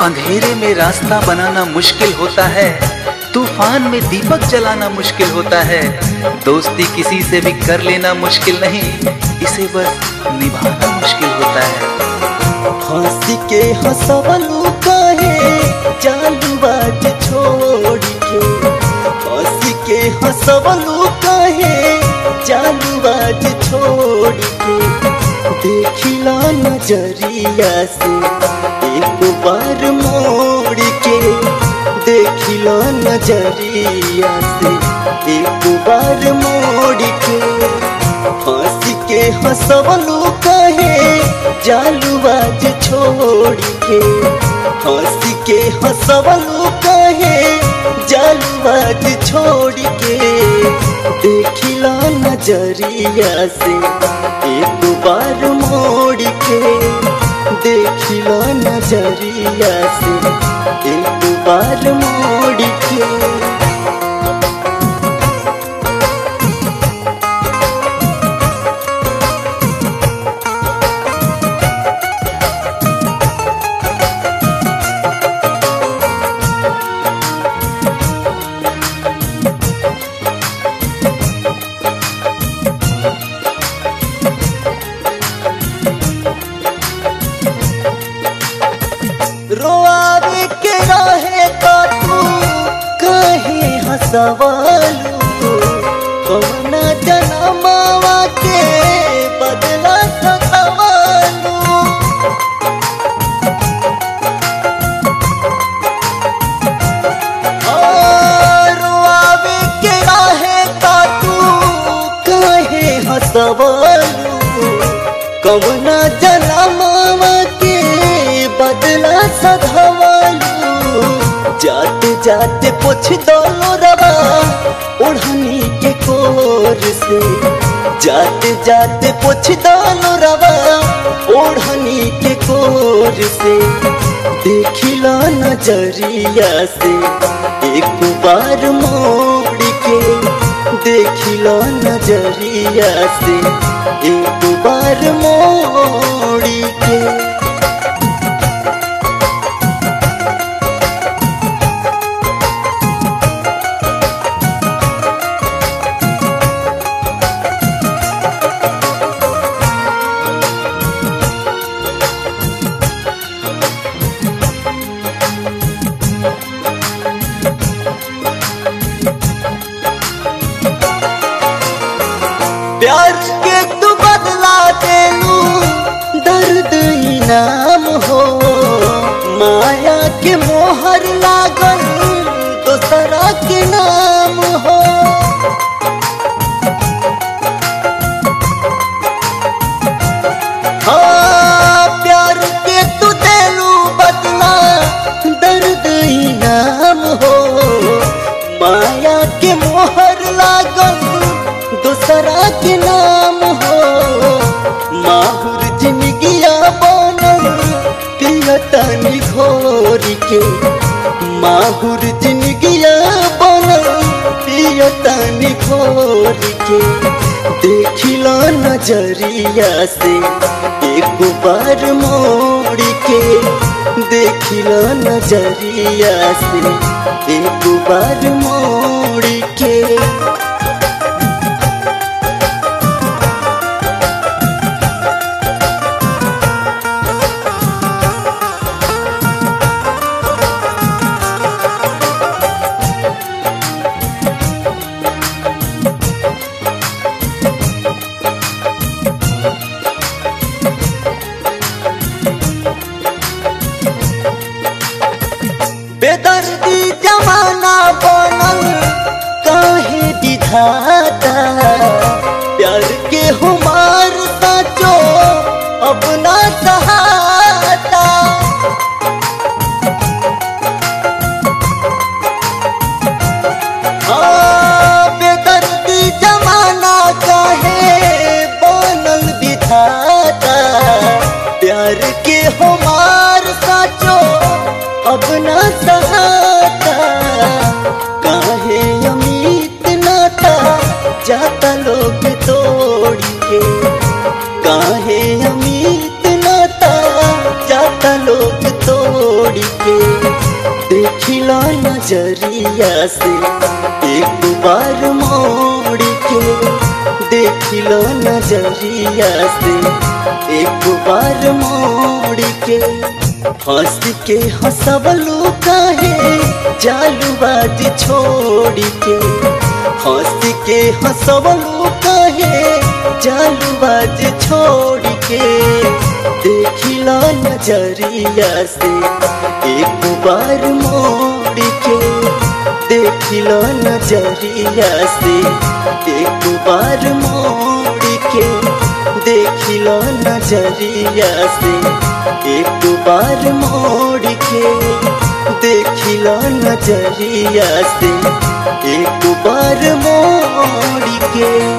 अंधेरे में रास्ता बनाना मुश्किल होता है, तूफान में दीपक जलाना मुश्किल होता है। दोस्ती किसी से भी कर लेना मुश्किल नहीं, इसे बस निभाना मुश्किल होता है। हंसी के हंसवलू काहे जालू बात छोड़ के, हंसी के हंसवलू काहे जालू बात छोड़ के। देखिला नजरिया से एक बार मोड़ के, देखिला नजरिया से एक बार मोड़ के। हंसी के हंसवलू काहे जालू बाज छोड़ के, हंसी के हंसवलू काहे जालू बाज छोड़ के। देखिला नजरिया से एक बार मोड़ के, देखिला नजरिया से एक बार मोड़ के। रोआवे के रहे तो तू कहे हंसवालू, कौना जनमावा के बदला सवालू। रोआवे के रहे तो तू कहे हंसवालू, कौना जनमावा के बदला सधवालू। जाते जाते पूछ दो रवा ओढ़नी के कोर से, जाते जाते पूछ दो रवा ओढ़नी के कोर से। देखिला नजरिया से एक बार मोड़ के, देखिला नजरिया से एक बार मोड़ के। प्यार के तू बदला देलू दर्द इनाम हो, माया के मोहर लागल दोसरा के नाम हो। हाँ, प्यार के तू देलू बदला दर्द इनाम हो, माया के मोहर लागल दूसरा के नाम हो। माहुर जिंदगिया बनल पियतनी घोर के, माहुर जिंदगिया बनल पियतनी घोर के। देखिला नजरिया से एक बार मोड़ के, देखिला नजरिया से एक बार मोड़ के। बेदर्दी जमाना बनल काहे विधाता, प्यार के हुमार साचो अब ना सहाता। बेदर्दी जमाना काहे बनल विधाता, प्यार के हुमार साचो अब ना सहाता। काहे अमित नाता जाता लोग तोड़ के, काहे अमित नाता जाता लोग तोड़ के। के देखिला नजरिया से एक बार मोड़ के देखिला नजरिया से एक बार मोड़ के हंस के हंसवलू काहे जालूबाज छोड़ के हंस के हंसवलू काहे जालूबाज छोड़ के देखिला नजरिया से एक बार मोड़ के देखिला नजरिया से एक बार मोड़ के देखिला नजरिया से एक बार मोड़ के देखिला नजरिया से एक बार मोड़ के।